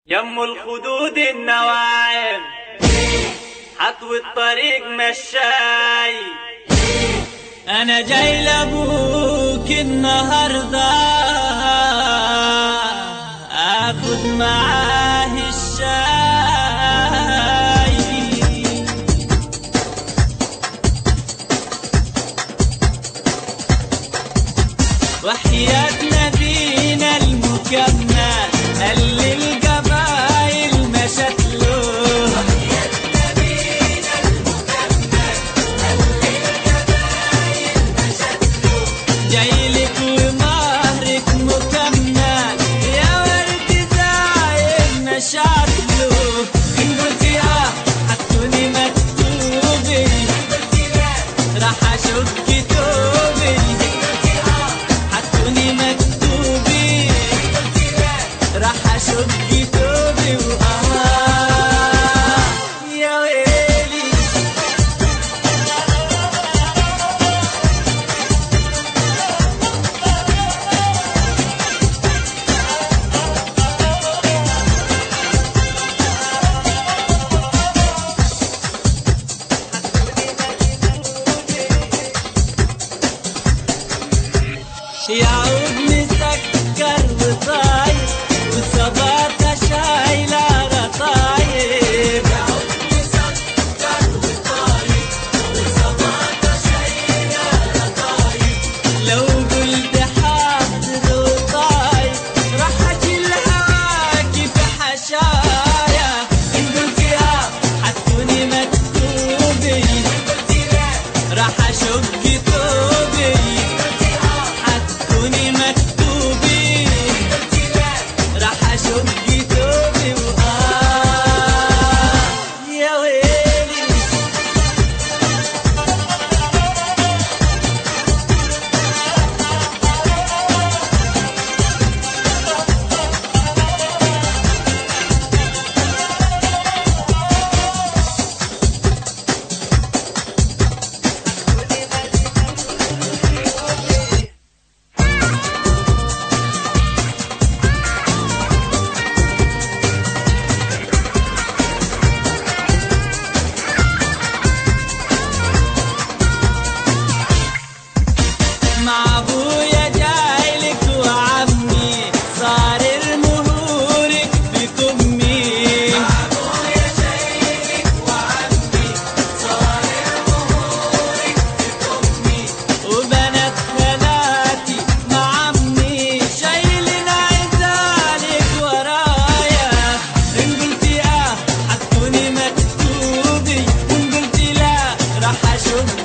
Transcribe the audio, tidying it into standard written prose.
يم الخدود النواعم حطو الطريق مشاي. انا جاي لابوك النهارده اخد معاه الشاي. وحياة نبينا المكمل قال الجمايل مشت له. وحياة نبينا المكمل قال الجمايل مشت له. جايلك ومهرك مكمل يا ورد زايد مشت له. إن قلت حطوني مكتوبي، إن قلت لا راح أشك توبي. حطوني مكتوبي، راح أشق توبي يا ويلي. يعود مسكر وطاير وصباطة شايلة رطايب. يعود مسكر وطاير وصباطة شايلة رطايب. لو قلت حاضر وطاير راح أشيل هواكي في حشايا. إن قلت حطوني مكتوبي، إن قلت لا راح أشق توبي. حطوني مكتوبي، راح أشق توبي يا ويلي. مع ابويا جايلك وعمي صار المهورك بكمي. مع ابويا جايلك وعمي صار المهورك بكمي. وبنات خالاتي مع عمي شايلين عزالك ورايا. ان قلتي حطوني مكتوبي، وان قلتي لا راح اشق